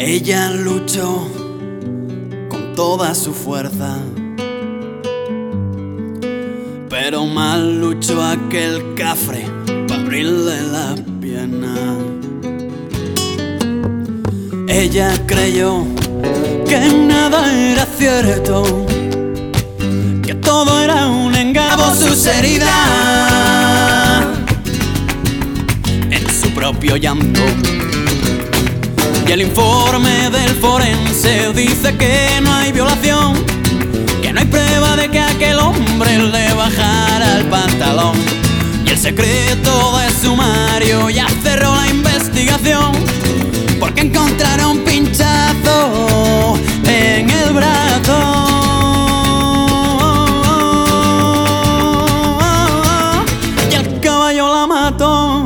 Ella luchó con toda su fuerza, pero mal luchó aquel cafre para abrirle la pierna. Ella creyó que nada era cierto, que todo era un engaño. Sus heridas en su propio llanto. Y el informe del forense dice que no hay violación, que no hay prueba de que aquel hombre le bajara el pantalón. Y el secreto de sumario ya cerró la investigación, porque encontraron pinchazo en el brazo. Y el caballo la mató.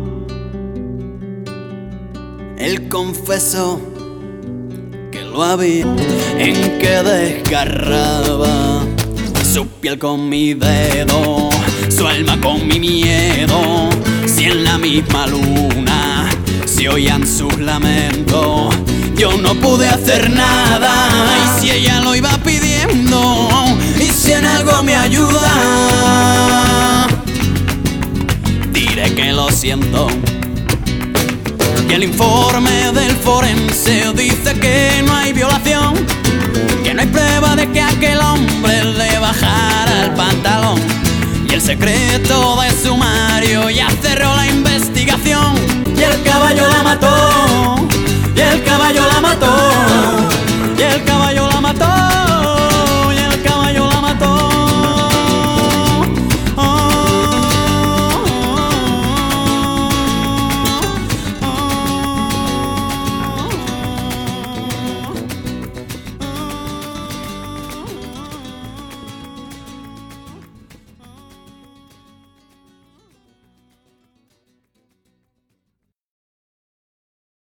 Él confesó que lo había, en que desgarraba su piel con mi dedo, su alma con mi miedo. Si en la misma luna se oían sus lamentos, yo no pude hacer nada. Y si ella lo iba pidiendo, y si en algo me ayuda, diré que lo siento. Y el informe del forense dice que no hay violación, que no hay prueba de que aquel hombre le bajara el pantalón. Y el secreto de sumario ya cerró la investigación,